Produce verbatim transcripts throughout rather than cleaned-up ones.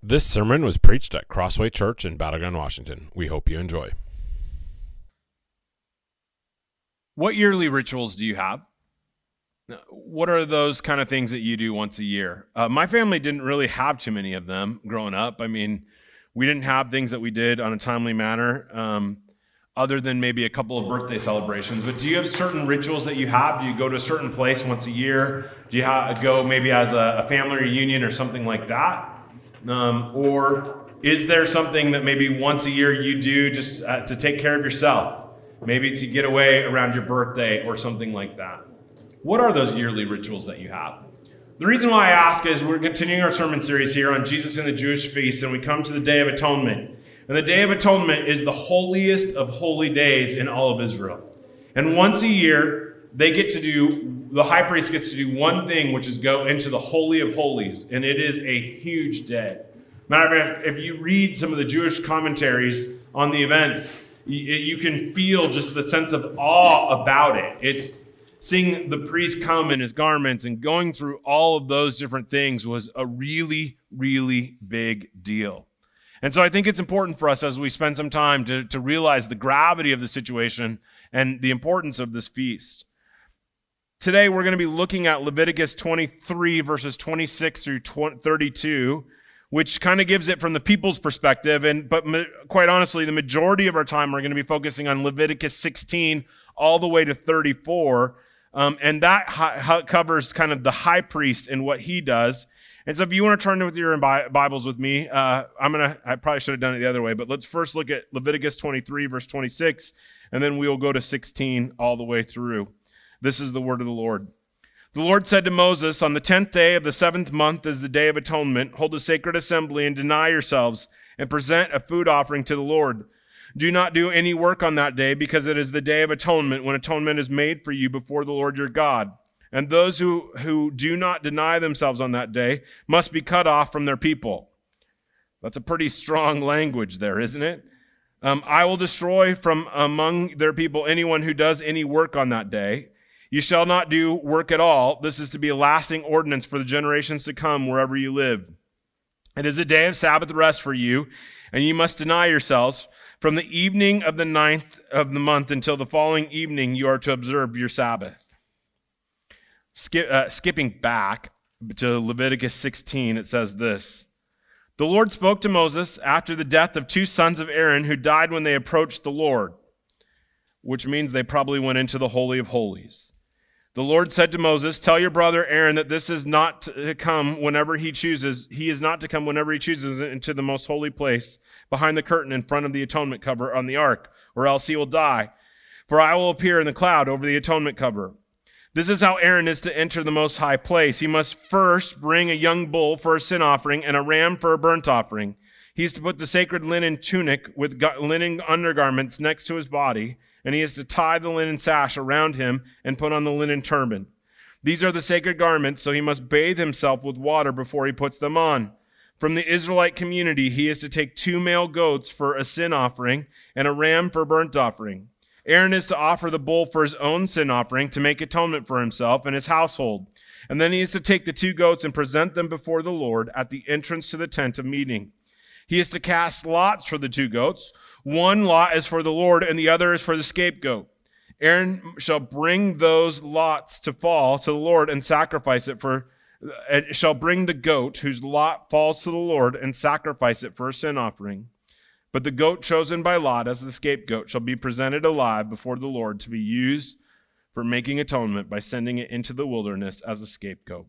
This sermon was preached at Crossway Church in Battleground, Washington. We hope you enjoy. What yearly rituals do you have? What are those kind of things that you do once a year? Uh, my family didn't really have too many of them growing up. I mean, we didn't have things that we did on a timely manner, um, other than maybe a couple of birthday celebrations. But do you have certain rituals that you have? Do you go to a certain place once a year? Do you ha- go maybe as a, a family reunion or something like that? Um, or is there something that maybe once a year you do just uh, to take care of yourself? Maybe to get away around your birthday or something like that. What are those yearly rituals that you have? The reason why I ask is we're continuing our sermon series here on Jesus and the Jewish feast, and we come to the Day of Atonement. And the Day of Atonement is the holiest of holy days in all of Israel. And once a year, they get to do, the high priest gets to do one thing, which is go into the Holy of Holies. And it is a huge day. Matter of fact, if you read some of the Jewish commentaries on the events, you can feel just the sense of awe about it. It's seeing the priest come in his garments and going through all of those different things was a really, really big deal. And so I think it's important for us as we spend some time to, to realize the gravity of the situation and the importance of this feast. Today we're going to be looking at Leviticus twenty-three, verses twenty-six through thirty-two, which kind of gives it from the people's perspective. And but ma- quite honestly, the majority of our time we're going to be focusing on Leviticus sixteen all the way to thirty-four. Um, and that hi- covers kind of the high priest and what he does. And so if you want to turn with your Bibles with me, uh, I'm going to, I probably should have done it the other way, but let's first look at Leviticus twenty-three, verse twenty-six, and then we'll go to sixteen all the way through. This is the word of the Lord. The Lord said to Moses, on the tenth day of the seventh month is the Day of Atonement. Hold a sacred assembly and deny yourselves and present a food offering to the Lord. Do not do any work on that day, because it is the Day of Atonement, when atonement is made for you before the Lord your God. And those who, who do not deny themselves on that day must be cut off from their people. That's a pretty strong language there, isn't it? Um, I will destroy from among their people anyone who does any work on that day. You shall not do work at all. This is to be a lasting ordinance for the generations to come wherever you live. It is a day of Sabbath rest for you, and you must deny yourselves. From the evening of the ninth of the month until the following evening, you are to observe your Sabbath. Skip, uh, skipping back to Leviticus sixteen, it says this. The Lord spoke to Moses after the death of two sons of Aaron who died when they approached the Lord, which means they probably went into the Holy of Holies. The Lord said to Moses, tell your brother Aaron that this is not to come whenever he chooses. He is not to come whenever he chooses into the most holy place behind the curtain in front of the atonement cover on the ark, or else he will die. For I will appear in the cloud over the atonement cover. This is how Aaron is to enter the most high place. He must first bring a young bull for a sin offering and a ram for a burnt offering. He is to put the sacred linen tunic with linen undergarments next to his body, and he is to tie the linen sash around him and put on the linen turban. These are the sacred garments, so he must bathe himself with water before he puts them on. From the Israelite community, he is to take two male goats for a sin offering and a ram for a burnt offering. Aaron is to offer the bull for his own sin offering to make atonement for himself and his household. And then he is to take the two goats and present them before the Lord at the entrance to the tent of meeting. He is to cast lots for the two goats. One lot is for the Lord, and the other is for the scapegoat. Aaron shall bring those lots to fall to the Lord and sacrifice it for, it shall bring the goat whose lot falls to the Lord and sacrifice it for a sin offering. But the goat chosen by lot as the scapegoat shall be presented alive before the Lord to be used for making atonement by sending it into the wilderness as a scapegoat.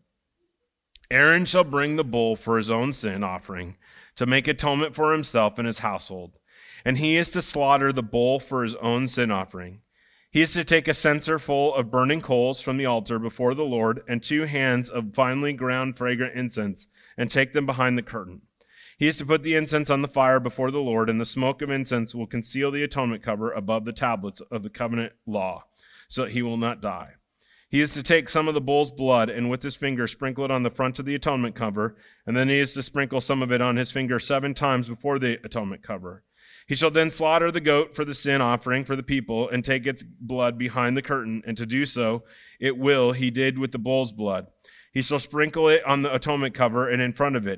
Aaron shall bring the bull for his own sin offering to make atonement for himself and his household. And he is to slaughter the bull for his own sin offering. He is to take a censer full of burning coals from the altar before the Lord and two hands of finely ground fragrant incense and take them behind the curtain. He is to put the incense on the fire before the Lord, and the smoke of incense will conceal the atonement cover above the tablets of the covenant law, so that he will not die. He is to take some of the bull's blood and with his finger sprinkle it on the front of the atonement cover, and then he is to sprinkle some of it on his finger seven times before the atonement cover. He shall then slaughter the goat for the sin offering for the people and take its blood behind the curtain, and to do so it will he did with the bull's blood. He shall sprinkle it on the atonement cover and in front of it.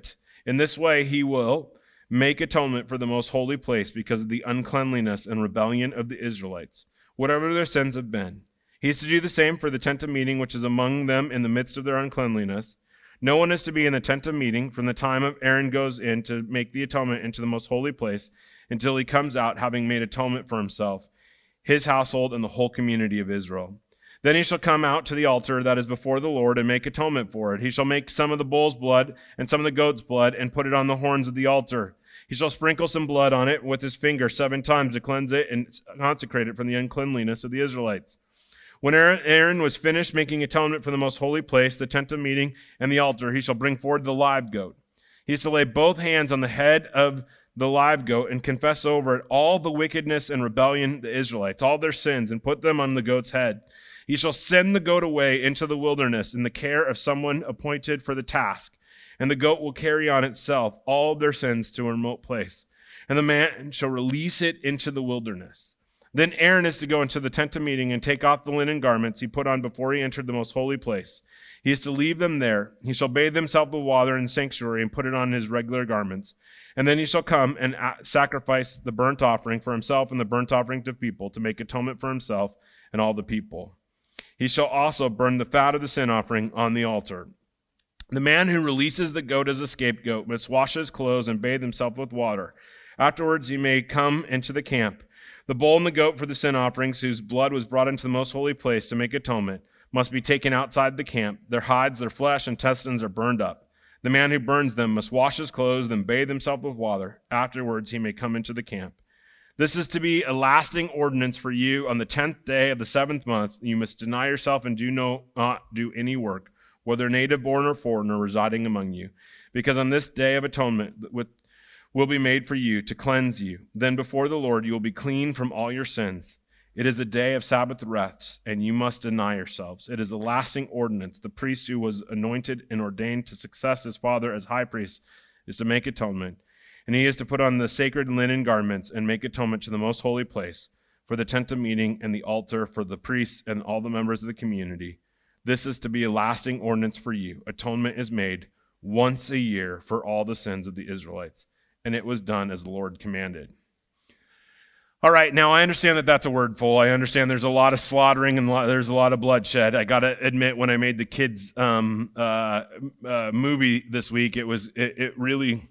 In this way, he will make atonement for the most holy place because of the uncleanliness and rebellion of the Israelites, whatever their sins have been. He is to do the same for the tent of meeting, which is among them in the midst of their uncleanliness. No one is to be in the tent of meeting from the time of Aaron goes in to make the atonement into the most holy place until he comes out, having made atonement for himself, his household, and the whole community of Israel. Then he shall come out to the altar that is before the Lord and make atonement for it. He shall make some of the bull's blood and some of the goat's blood and put it on the horns of the altar. He shall sprinkle some blood on it with his finger seven times to cleanse it and consecrate it from the uncleanliness of the Israelites. When Aaron was finished making atonement for the most holy place, the tent of meeting, and the altar, he shall bring forward the live goat. He is to lay both hands on the head of the live goat and confess over it all the wickedness and rebellion of the Israelites, all their sins, and put them on the goat's head. He shall send the goat away into the wilderness in the care of someone appointed for the task, and the goat will carry on itself all their sins to a remote place, and the man shall release it into the wilderness. Then Aaron is to go into the tent of meeting and take off the linen garments he put on before he entered the most holy place. He is to leave them there. He shall bathe himself with water in the sanctuary and put it on his regular garments. And then he shall come and sacrifice the burnt offering for himself and the burnt offering to people to make atonement for himself and all the people. He shall also burn the fat of the sin offering on the altar. The man who releases the goat as a scapegoat must wash his clothes and bathe himself with water. Afterwards he may come into the camp. The bull and the goat for the sin offerings, whose blood was brought into the most holy place to make atonement, must be taken outside the camp. Their hides, their flesh, and intestines are burned up. The man who burns them must wash his clothes, then bathe himself with water. Afterwards he may come into the camp. This is to be a lasting ordinance for you on the tenth day of the seventh month. You must deny yourself and do no, not do any work, whether native born or foreigner residing among you, because on this day of atonement with, will be made for you to cleanse you. Then before the Lord you will be clean from all your sins. It is a day of Sabbath rest, and you must deny yourselves. It is a lasting ordinance. The priest who was anointed and ordained to succeed his father as high priest is to make atonement. And he is to put on the sacred linen garments and make atonement to the most holy place, for the tent of meeting and the altar, for the priests and all the members of the community. This is to be a lasting ordinance for you. Atonement is made once a year for all the sins of the Israelites. And it was done as the Lord commanded. All right, now I understand that that's a wordful. I understand there's a lot of slaughtering and there's a lot of bloodshed. I got to admit, when I made the kids' um, uh, uh, movie this week, it was it, it really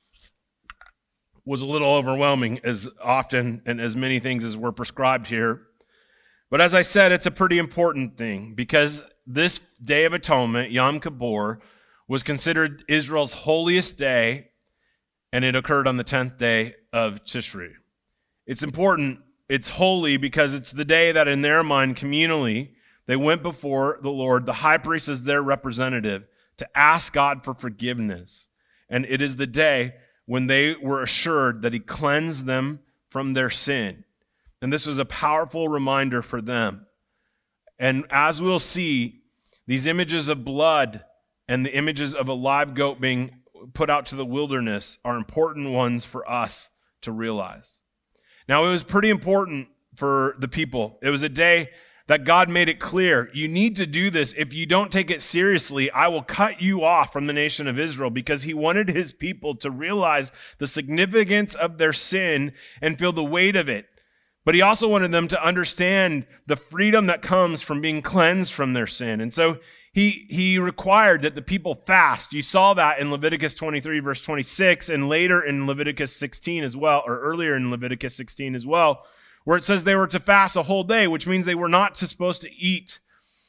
was a little overwhelming, as often and as many things as were prescribed here. But as I said, it's a pretty important thing, because this Day of Atonement, Yom Kippur, was considered Israel's holiest day, and it occurred on the tenth day of Tishri. It's important, it's holy, because it's the day that in their mind, communally, they went before the Lord, the high priest as their representative, to ask God for forgiveness. And it is the day when they were assured that he cleansed them from their sin. And this was a powerful reminder for them. And as we'll see, these images of blood and the images of a live goat being put out to the wilderness are important ones for us to realize. Now, it was pretty important for the people. It was a day that God made it clear, you need to do this. If you don't take it seriously, I will cut you off from the nation of Israel, because he wanted his people to realize the significance of their sin and feel the weight of it. But he also wanted them to understand the freedom that comes from being cleansed from their sin. And so he, he required that the people fast. You saw that in Leviticus twenty-three, verse twenty-six, and later in Leviticus sixteen as well, or earlier in Leviticus sixteen as well, where it says they were to fast a whole day, which means they were not supposed to eat.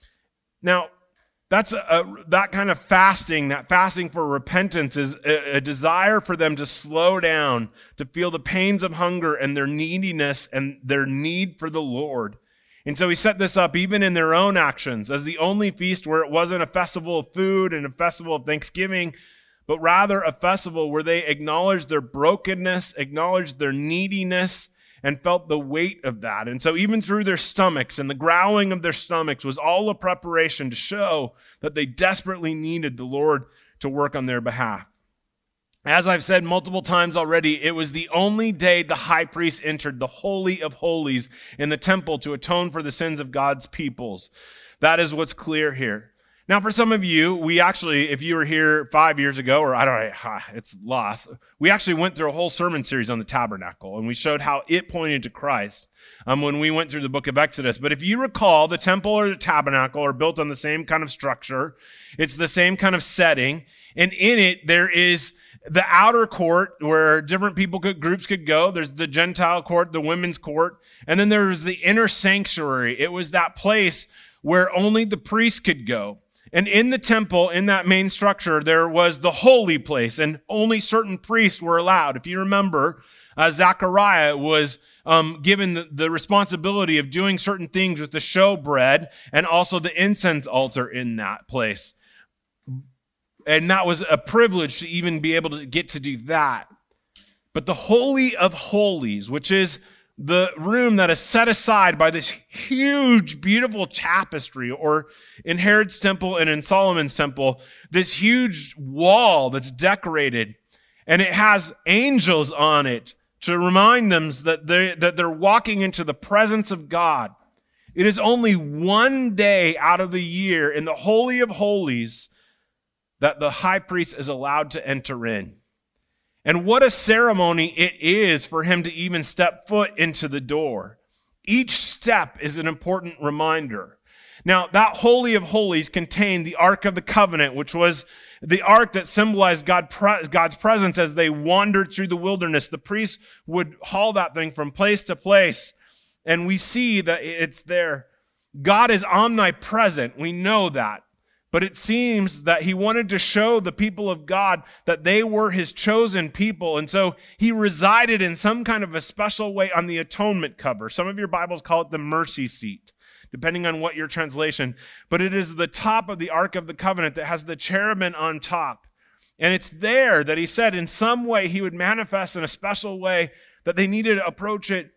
Now, that's a, a, that kind of fasting, that fasting for repentance, is a, a desire for them to slow down, to feel the pains of hunger and their neediness and their need for the Lord. And so he set this up even in their own actions as the only feast where it wasn't a festival of food and a festival of Thanksgiving, but rather a festival where they acknowledged their brokenness, acknowledged their neediness, and felt the weight of that. And so even through their stomachs and the growling of their stomachs was all a preparation to show that they desperately needed the Lord to work on their behalf. As I've said multiple times already, it was the only day the high priest entered the Holy of Holies in the temple to atone for the sins of God's peoples. That is what's clear here. Now, for some of you, we actually, if you were here five years ago, or I don't know, it's lost, we actually went through a whole sermon series on the tabernacle, and we showed how it pointed to Christ um, when we went through the book of Exodus. But if you recall, the temple or the tabernacle are built on the same kind of structure. It's the same kind of setting, and in it, there is the outer court where different people could, groups could go. There's the Gentile court, the women's court, and then there was the inner sanctuary. It was that place where only the priest could go. And in the temple, in that main structure, there was the holy place, and only certain priests were allowed. If you remember, uh, Zechariah was um, given the, the responsibility of doing certain things with the showbread and also the incense altar in that place. And that was a privilege to even be able to get to do that. But the Holy of Holies, which is the room that is set aside by this huge, beautiful tapestry, or in Herod's temple and in Solomon's temple, this huge wall that's decorated, and it has angels on it to remind them that, they, that they're walking into the presence of God. It is only one day out of the year in the Holy of Holies that the high priest is allowed to enter in. And what a ceremony it is for him to even step foot into the door. Each step is an important reminder. Now, that Holy of Holies contained the Ark of the Covenant, which was the ark that symbolized God, God's presence as they wandered through the wilderness. The priests would haul that thing from place to place, and we see that it's there. God is omnipresent. We know that. But it seems that he wanted to show the people of God that they were his chosen people. And so he resided in some kind of a special way on the atonement cover. Some of your Bibles call it the mercy seat, depending on what your translation. But it is the top of the Ark of the Covenant that has the cherubim on top. And it's there that he said in some way he would manifest in a special way that they needed to approach it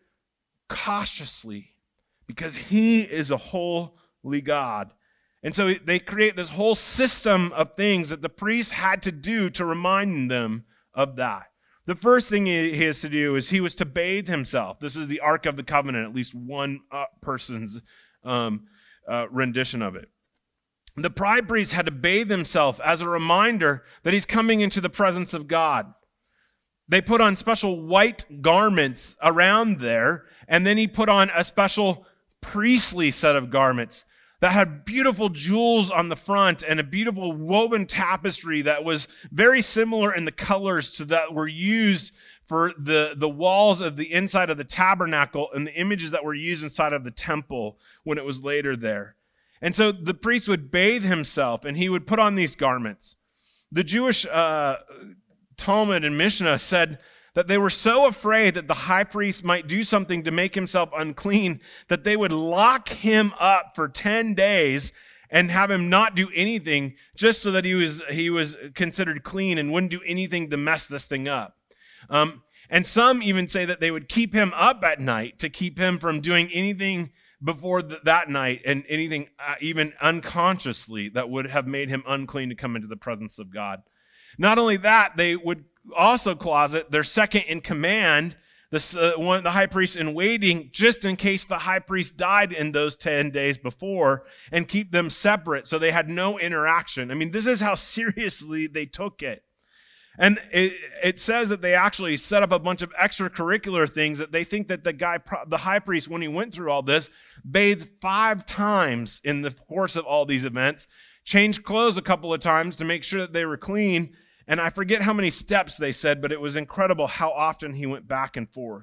cautiously because he is a holy God. And so they create this whole system of things that the priests had to do to remind them of that. The first thing he has to do is he was to bathe himself. This is the Ark of the Covenant, at least one uh, person's um, uh, rendition of it. The high priest had to bathe himself as a reminder that he's coming into the presence of God. They put on special white garments around there, and then he put on a special priestly set of garments that had beautiful jewels on the front and a beautiful woven tapestry that was very similar in the colors to that were used for the, the walls of the inside of the tabernacle and the images that were used inside of the temple when it was later there. And so the priest would bathe himself and he would put on these garments. The Jewish uh, Talmud and Mishnah said that they were so afraid that the high priest might do something to make himself unclean that they would lock him up for ten days and have him not do anything just so that he was he was considered clean and wouldn't do anything to mess this thing up. Um, and some even say that they would keep him up at night to keep him from doing anything before th- that night and anything uh, even unconsciously that would have made him unclean to come into the presence of God. Not only that, they would also closet their second in command, the, uh, one, the high priest in waiting, just in case the high priest died in those ten days before, and keep them separate so they had no interaction. I mean, this is how seriously they took it. And it, it says that they actually set up a bunch of extracurricular things that they think that the guy, the high priest, when he went through all this, bathed five times in the course of all these events, changed clothes a couple of times to make sure that they were clean. And I forget how many steps they said, but it was incredible how often he went back and forth.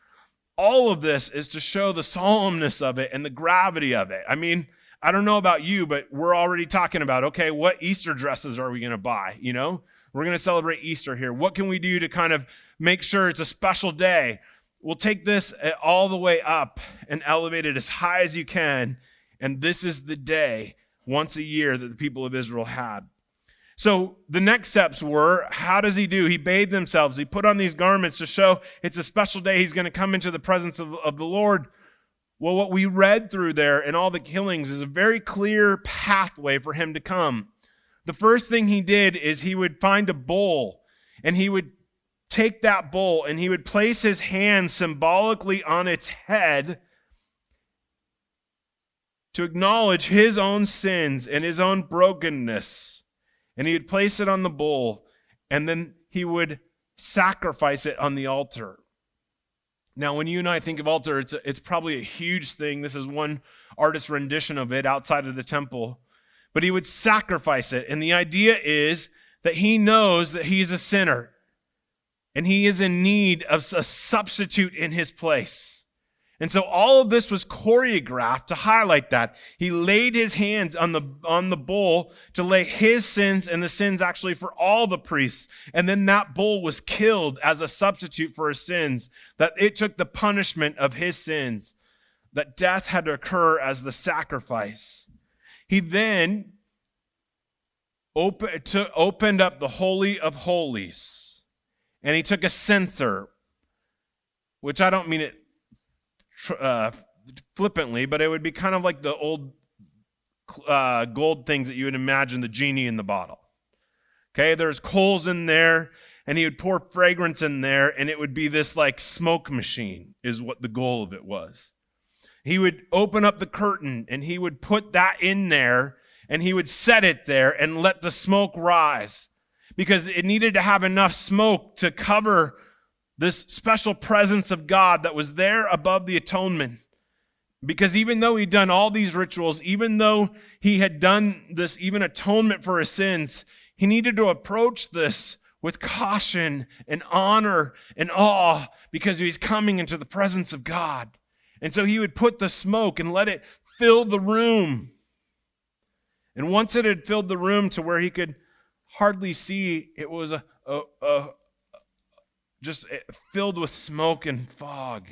All of this is to show the solemnness of it and the gravity of it. I mean, I don't know about you, but we're already talking about, okay, what Easter dresses are we going to buy? You know, we're going to celebrate Easter here. What can we do to kind of make sure it's a special day? We'll take this all the way up and elevate it as high as you can. And this is the day once a year that the people of Israel had. So the next steps were, how does he do? He bathed themselves. He put on these garments to show it's a special day. He's going to come into the presence of, of the Lord. Well, what we read through there in all the killings is a very clear pathway for him to come. The first thing he did is he would find a bowl, and he would take that bowl, and he would place his hand symbolically on its head, to acknowledge his own sins and his own brokenness. And he would place it on the bull, and then he would sacrifice it on the altar. Now, when you and I think of altar, it's, a, it's probably a huge thing. This is one artist's rendition of it outside of the temple. But he would sacrifice it. And the idea is that he knows that he's a sinner. And he is in need of a substitute in his place. And so all of this was choreographed to highlight that. He laid his hands on the, on the bull to lay his sins and the sins actually for all the priests. And then that bull was killed as a substitute for his sins. That it took the punishment of his sins. That death had to occur as the sacrifice. He then open, to, opened up the Holy of Holies. And he took a censer, which I don't mean it Uh, flippantly, but it would be kind of like the old uh, gold things that you would imagine the genie in the bottle. Okay, there's coals in there, and he would pour fragrance in there, and it would be this like smoke machine is what the goal of it was. He would open up the curtain, and he would put that in there, and he would set it there and let the smoke rise, because it needed to have enough smoke to cover this special presence of God that was there above the atonement. Because even though he'd done all these rituals, even though he had done this even atonement for his sins, he needed to approach this with caution and honor and awe, because he was coming into the presence of God. And so he would put the smoke and let it fill the room. And once it had filled the room to where he could hardly see, it was a, a, a just filled with smoke and fog.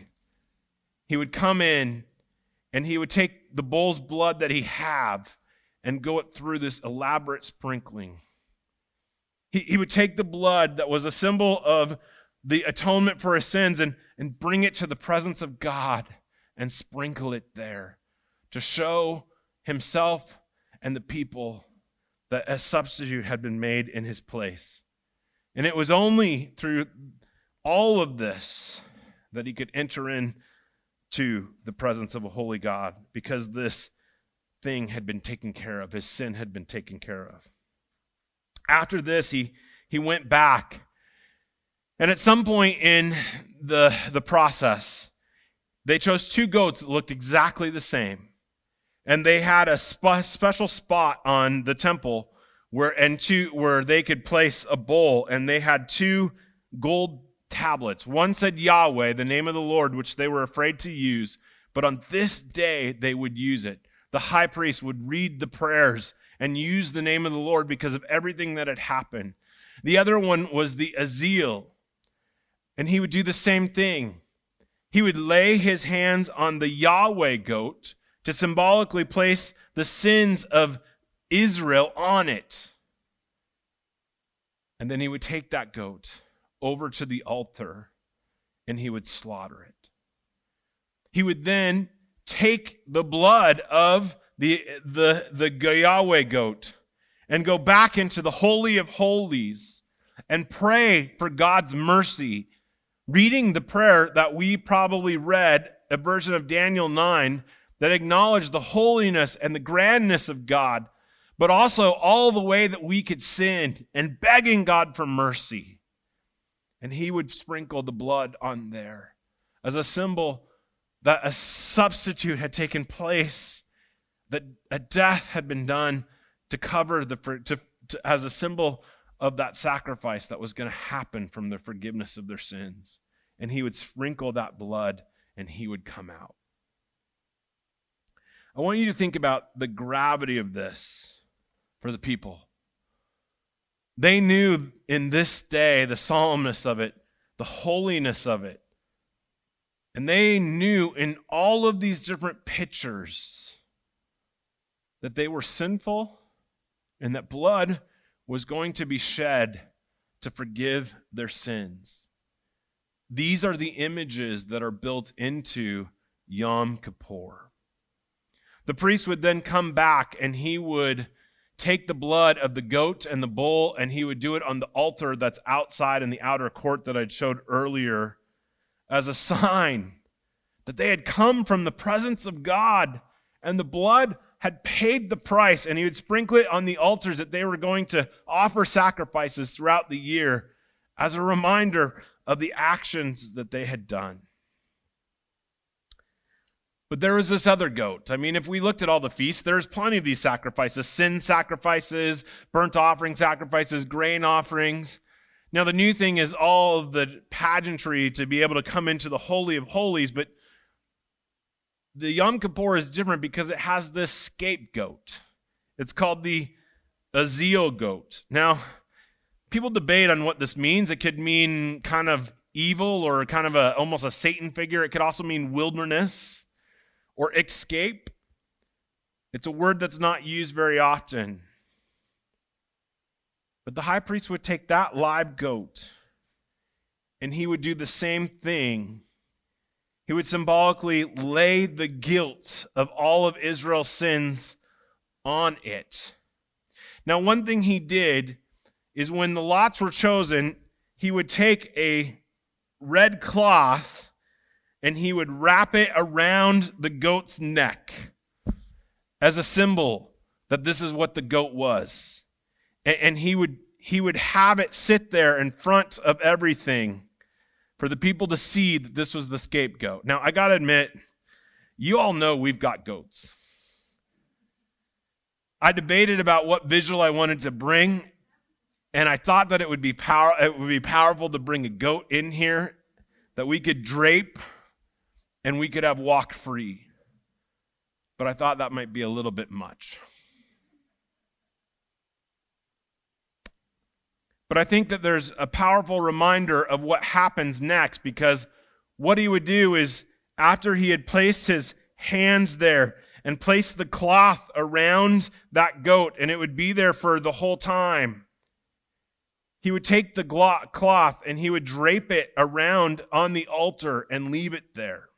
He would come in and he would take the bull's blood that he had and go it through this elaborate sprinkling. He, he would take the blood that was a symbol of the atonement for his sins and, and bring it to the presence of God and sprinkle it there to show himself and the people that a substitute had been made in his place. And it was only through all of this that he could enter in to the presence of a holy God, because this thing had been taken care of. His sin had been taken care of. After this, he, he went back. And at some point in the, the process, they chose two goats that looked exactly the same. And they had a sp- special spot on the temple where, and two, where they could place a bowl. And they had two gold tablets. One said Yahweh, the name of the Lord, which they were afraid to use, but on this day they would use it. The high priest would read the prayers and use the name of the Lord because of everything that had happened. The other one was the Azil, and he would do the same thing. He would lay his hands on the Yahweh goat to symbolically place the sins of Israel on it. And then he would take that goat over to the altar, and he would slaughter it. He would then take the blood of the, the, the Yahweh goat and go back into the Holy of Holies and pray for God's mercy, reading the prayer that we probably read, a version of Daniel nine, that acknowledged the holiness and the grandness of God, but also all the way that we could sin, and begging God for mercy. And he would sprinkle the blood on there as a symbol that a substitute had taken place, that a death had been done to cover the, to, to, as a symbol of that sacrifice that was going to happen from the forgiveness of their sins. And he would sprinkle that blood and he would come out. I want you to think about the gravity of this for the people. They knew in this day the solemnness of it, the holiness of it. And they knew in all of these different pictures that they were sinful and that blood was going to be shed to forgive their sins. These are the images that are built into Yom Kippur. The priest would then come back and he would take the blood of the goat and the bull, and he would do it on the altar that's outside in the outer court that I'd showed earlier, as a sign that they had come from the presence of God And the blood had paid the price, and he would sprinkle it on the altars that they were going to offer sacrifices throughout the year as a reminder of the actions that they had done. But there was this other goat. I mean, if we looked at all the feasts, there's plenty of these sacrifices: sin sacrifices, burnt offering sacrifices, grain offerings. Now, the new thing is all of the pageantry to be able to come into the Holy of Holies, but the Yom Kippur is different because it has this scapegoat. It's called the Azil goat. Now, people debate on what this means. It could mean kind of evil or kind of a almost a Satan figure. It could also mean wilderness or escape. It's a word that's not used very often. But the high priest would take that live goat and he would do the same thing. He would symbolically lay the guilt of all of Israel's sins on it. Now, one thing he did is when the lots were chosen, he would take a red cloth and he would wrap it around the goat's neck as a symbol that this is what the goat was. And, and he would he would have it sit there in front of everything for the people to see that this was the scapegoat. Now, I got to admit, you all know we've got goats. I debated about what visual I wanted to bring, and I thought that it would be power it would be powerful to bring a goat in here that we could drape and we could have walk free. But I thought that might be a little bit much. But I think that there's a powerful reminder of what happens next, because what he would do is, after he had placed his hands there and placed the cloth around that goat, and it would be there for the whole time, he would take the cloth and he would drape it around on the altar and leave it there.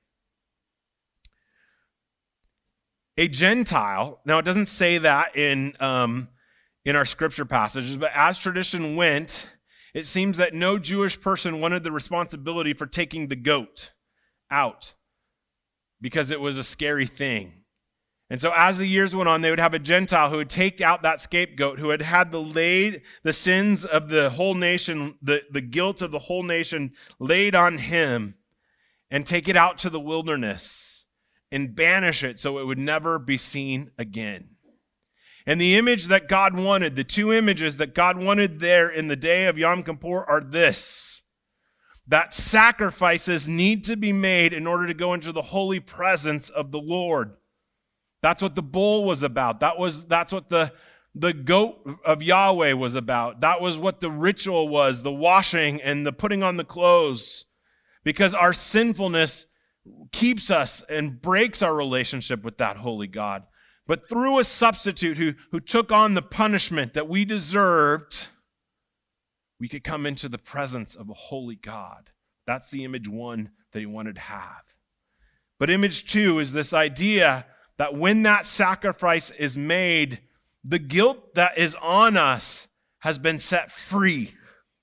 A Gentile, now it doesn't say that in um, in our scripture passages, but as tradition went, it seems that no Jewish person wanted the responsibility for taking the goat out because it was a scary thing. And so as the years went on, they would have a Gentile who would take out that scapegoat, who had had the laid the sins of the whole nation, the, the guilt of the whole nation laid on him, and take it out to the wilderness and banish it so it would never be seen again. And the image that God wanted, the two images that God wanted there in the day of Yom Kippur are this: that sacrifices need to be made in order to go into the holy presence of the Lord. That's what the bull was about. That was, that's what the, the goat of Yahweh was about. That was what the ritual was, the washing and the putting on the clothes. Because our sinfulness keeps us and breaks our relationship with that holy God. But through a substitute who, who took on the punishment that we deserved, we could come into the presence of a holy God. That's the image one that he wanted to have. But image two is this idea that when that sacrifice is made, the guilt that is on us has been set free.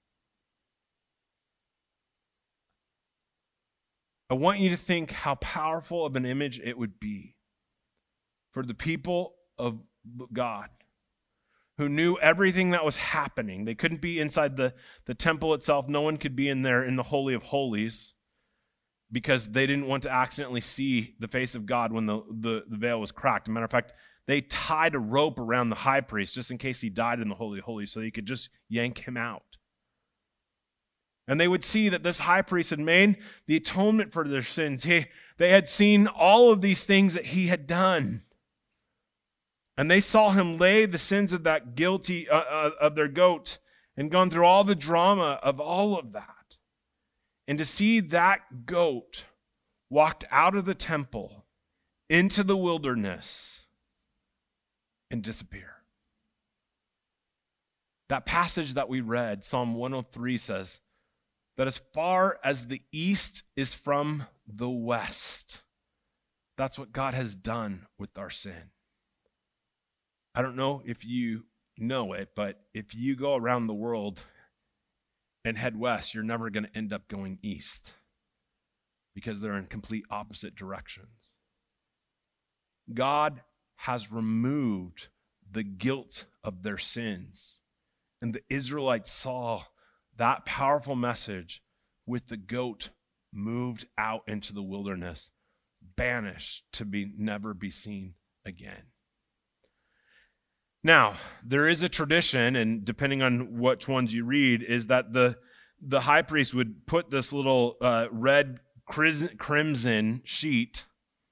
I want you to think how powerful of an image it would be for the people of God who knew everything that was happening. They couldn't be inside the, the temple itself. No one could be in there in the Holy of Holies, because they didn't want to accidentally see the face of God when the, the, the veil was cracked. As a matter of fact, they tied a rope around the high priest just in case he died in the Holy of Holies so he could just yank him out. And they would see that this high priest had made the atonement for their sins. He, they had seen all of these things that he had done. And they saw him lay the sins of that guilty, uh, uh, of their goat, and gone through all the drama of all of that. And to see that goat walked out of the temple into the wilderness and disappear. That passage that we read, Psalm one oh three, says that as far as the east is from the west, that's what God has done with our sin. I don't know if you know it, but if you go around the world and head west, you're never going to end up going east, because they're in complete opposite directions. God has removed the guilt of their sins. And the Israelites saw that powerful message with the goat moved out into the wilderness, banished to be never be seen again. Now, there is a tradition, and depending on which ones you read, is that the, the high priest would put this little uh, red crimson sheet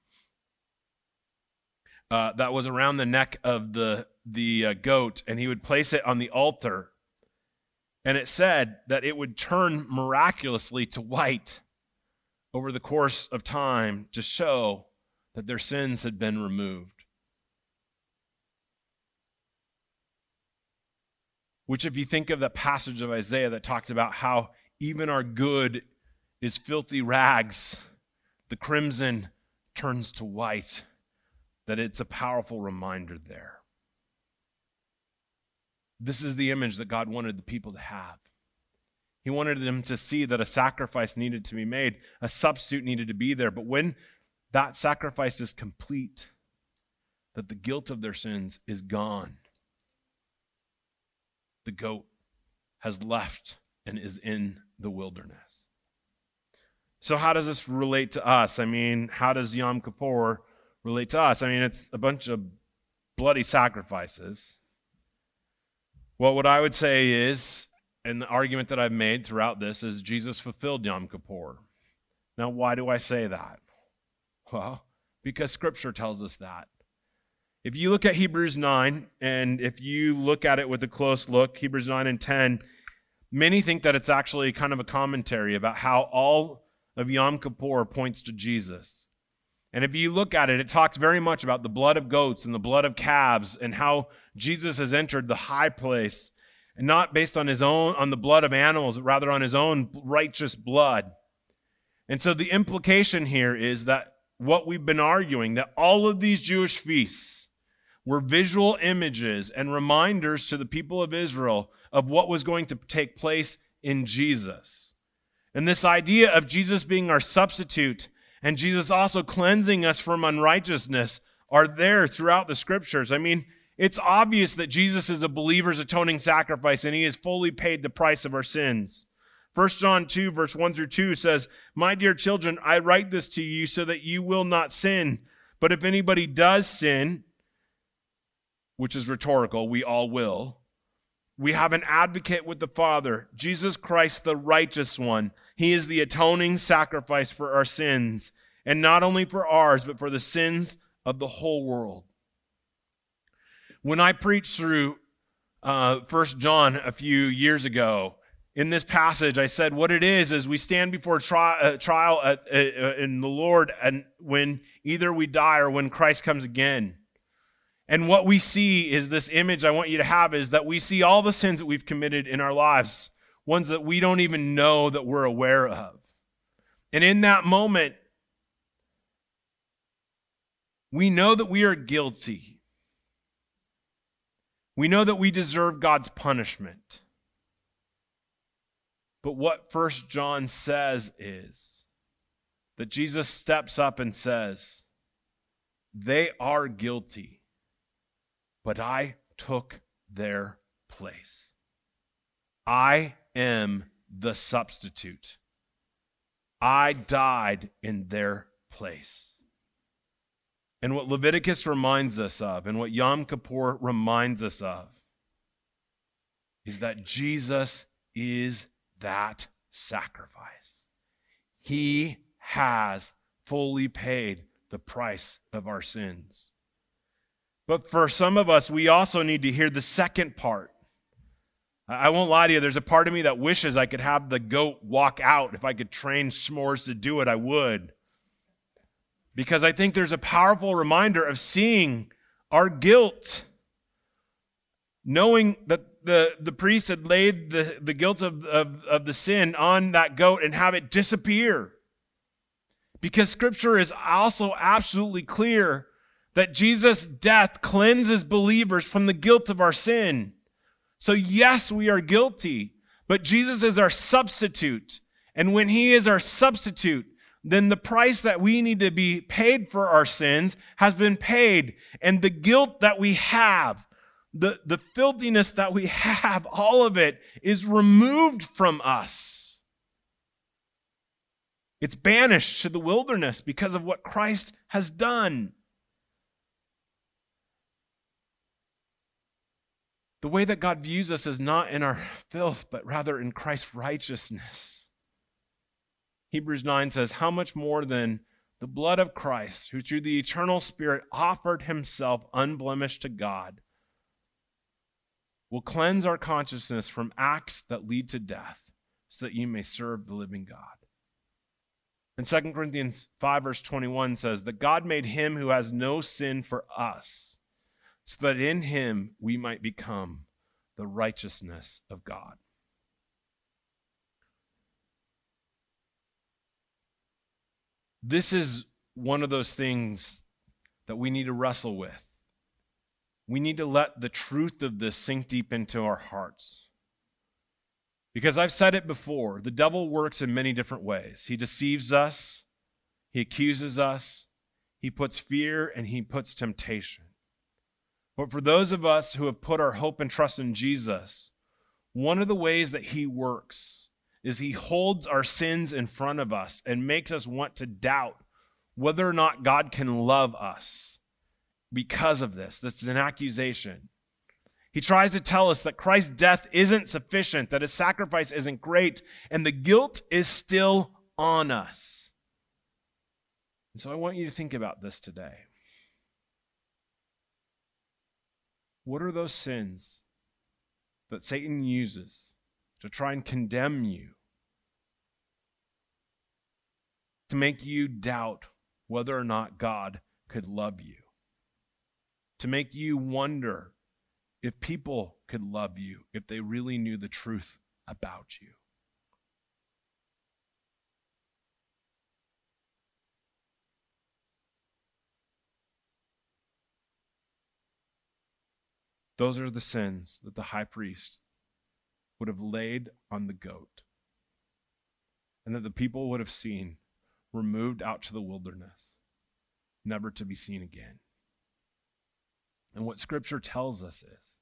uh, that was around the neck of the, the uh, goat, and he would place it on the altar. And it said that it would turn miraculously to white over the course of time to show that their sins had been removed. Which, if you think of the passage of Isaiah that talks about how even our good is filthy rags, the crimson turns to white, that it's a powerful reminder there. This is the image that God wanted the people to have. He wanted them to see that a sacrifice needed to be made, a substitute needed to be there. But when that sacrifice is complete, that the guilt of their sins is gone. The goat has left and is in the wilderness. So how does this relate to us? I mean, how does Yom Kippur relate to us? I mean, it's a bunch of bloody sacrifices. Well, what I would say is, and the argument that I've made throughout this is Jesus fulfilled Yom Kippur. Now, why do I say that? Well, because Scripture tells us that. If you look at Hebrews nine, and if you look at it with a close look, Hebrews nine and ten, many think that it's actually kind of a commentary about how all of Yom Kippur points to Jesus. And if you look at it, it talks very much about the blood of goats and the blood of calves and how Jesus has entered the high place, and not based on his own, on the blood of animals, but rather on his own righteous blood. And so the implication here is that what we've been arguing, that all of these Jewish feasts were visual images and reminders to the people of Israel of what was going to take place in Jesus. And this idea of Jesus being our substitute and Jesus also cleansing us from unrighteousness are there throughout the Scriptures. I mean, it's obvious that Jesus is a believer's atoning sacrifice and he has fully paid the price of our sins. First John two, verse one through two says, "My dear children, I write this to you so that you will not sin. But if anybody does sin," which is rhetorical, we all will, "we have an advocate with the Father, Jesus Christ, the righteous one. He is the atoning sacrifice for our sins, and not only for ours, but for the sins of the whole world." When I preached through uh, First John a few years ago, in this passage, I said what it is is we stand before tri- uh, trial at, uh, in the Lord, and when either we die or when Christ comes again. And what we see is this image I want you to have is that we see all the sins that we've committed in our lives, ones that we don't even know that we're aware of. And in that moment, we know that we are guilty. We know that we deserve God's punishment. But what First John says is that Jesus steps up and says, "They are guilty, but I took their place. I am the substitute. I died in their place." And what Leviticus reminds us of, and what Yom Kippur reminds us of, is that Jesus is that sacrifice. He has fully paid the price of our sins. But for some of us, we also need to hear the second part. I won't lie to you, there's a part of me that wishes I could have the goat walk out. If I could train s'mores to do it, I would. Because I think there's a powerful reminder of seeing our guilt. Knowing that the, the priest had laid the, the guilt of, of, of the sin on that goat and have it disappear. Because Scripture is also absolutely clear that Jesus' death cleanses believers from the guilt of our sin. So yes, we are guilty, but Jesus is our substitute. And when he is our substitute, then the price that we need to be paid for our sins has been paid. And the guilt that we have, the, the filthiness that we have, all of it is removed from us. It's banished to the wilderness because of what Christ has done. The way that God views us is not in our filth, but rather in Christ's righteousness. Hebrews nine says, how much more than the blood of Christ, who through the eternal Spirit offered himself unblemished to God, will cleanse our consciousness from acts that lead to death, so that you may serve the living God. And Second Corinthians five verse twenty-one says that God made him who has no sin for us, so that in him we might become the righteousness of God. This is one of those things that we need to wrestle with. We need to let the truth of this sink deep into our hearts. Because I've said it before, the devil works in many different ways. He deceives us, he accuses us, he puts fear, and he puts temptation. But for those of us who have put our hope and trust in Jesus, one of the ways that he works is he holds our sins in front of us and makes us want to doubt whether or not God can love us because of this. This is an accusation. He tries to tell us that Christ's death isn't sufficient, that his sacrifice isn't great, and the guilt is still on us. And so I want you to think about this today. What are those sins that Satan uses to try and condemn you, to make you doubt whether or not God could love you, to make you wonder if people could love you if they really knew the truth about you? Those are the sins that the high priest would have laid on the goat, and that the people would have seen removed out to the wilderness, never to be seen again. And what Scripture tells us is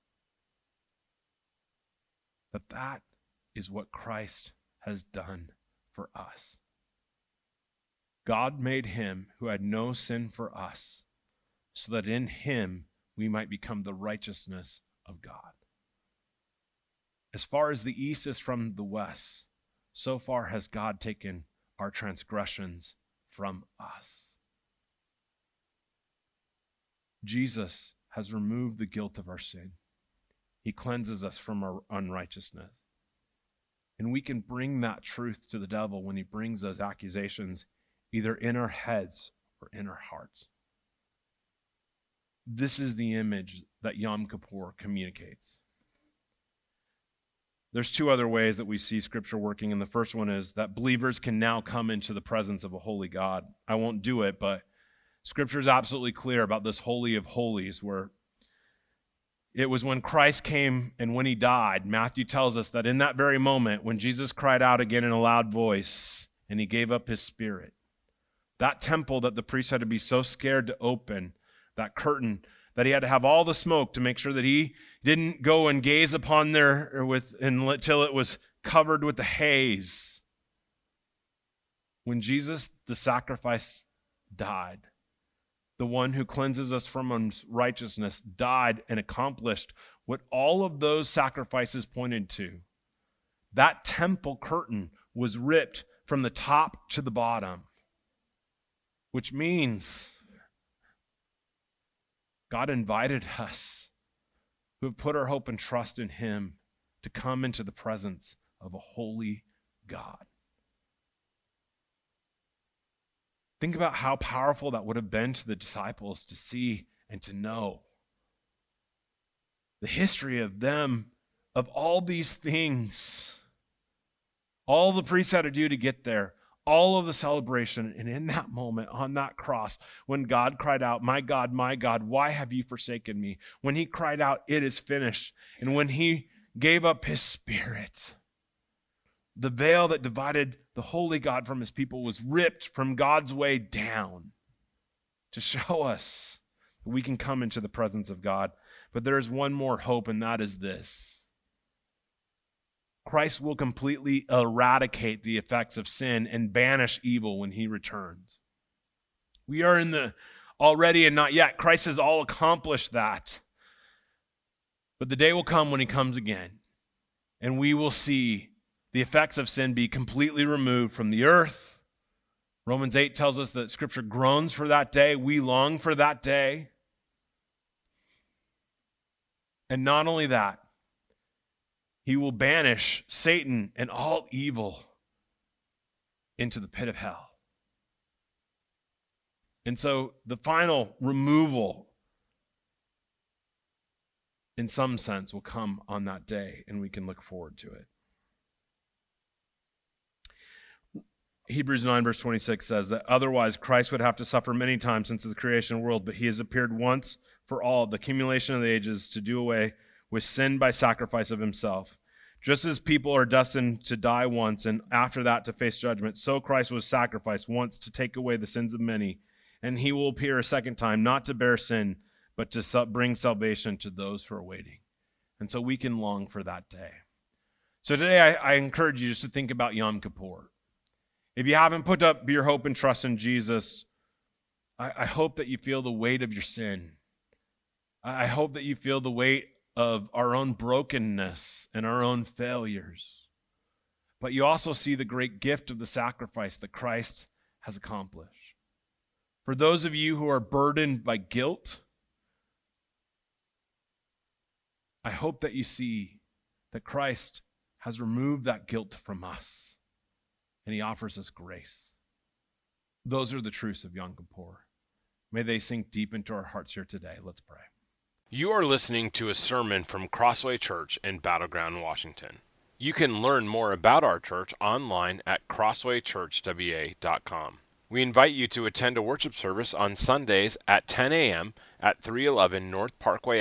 that that is what Christ has done for us. God made him who had no sin for us, so that in him we might become the righteousness of God. As far as the east is from the west, so far has God taken our transgressions from us. Jesus has removed the guilt of our sin. He cleanses us from our unrighteousness. And we can bring that truth to the devil when he brings those accusations, either in our heads or in our hearts. This is the image that Yom Kippur communicates. There's two other ways that we see Scripture working, and the first one is that believers can now come into the presence of a holy God. I won't do it, but Scripture is absolutely clear about this Holy of Holies, where it was when Christ came and when he died. Matthew tells us that in that very moment, when Jesus cried out again in a loud voice and he gave up his spirit, that temple that the priest had to be so scared to open, that curtain, that he had to have all the smoke to make sure that he didn't go and gaze upon there with until it was covered with the haze. When Jesus, the sacrifice, died, the one who cleanses us from unrighteousness, died and accomplished what all of those sacrifices pointed to. That temple curtain was ripped from the top to the bottom, which means God invited us who have put our hope and trust in him to come into the presence of a holy God. Think about how powerful that would have been to the disciples to see and to know the history of them, of all these things, all the priests had to do to get there, all of the celebration. And in that moment, on that cross, when God cried out, "My God, my God, why have you forsaken me?" When he cried out, "It is finished," and when he gave up his spirit, the veil that divided the holy God from his people was ripped from God's way down to show us that we can come into the presence of God. But there is one more hope, and that is this. Christ will completely eradicate the effects of sin and banish evil when he returns. We are in the already and not yet. Christ has all accomplished that. But the day will come when he comes again, and we will see the effects of sin be completely removed from the earth. Romans eight tells us that Scripture groans for that day. We long for that day. And not only that, he will banish Satan and all evil into the pit of hell. And so the final removal, in some sense, will come on that day, and we can look forward to it. Hebrews nine verse twenty-six says that otherwise Christ would have to suffer many times since the creation of the world, but he has appeared once for all, the accumulation of the ages, to do away with sin by sacrifice of himself. Just as people are destined to die once and after that to face judgment, so Christ was sacrificed once to take away the sins of many, and he will appear a second time, not to bear sin, but to bring salvation to those who are waiting. And so we can long for that day. So today I, I encourage you just to think about Yom Kippur. If you haven't put up your hope and trust in Jesus, I, I hope that you feel the weight of your sin. I, I hope that you feel the weight of our own brokenness and our own failures. But you also see the great gift of the sacrifice that Christ has accomplished. For those of you who are burdened by guilt, I hope that you see that Christ has removed that guilt from us, and he offers us grace. Those are the truths of Yom Kippur. May they sink deep into our hearts here today. Let's pray. You are listening to a sermon from Crossway Church in Battleground, Washington. You can learn more about our church online at crossway church w a dot com. We invite you to attend a worship service on Sundays at ten a.m. at three eleven North Parkway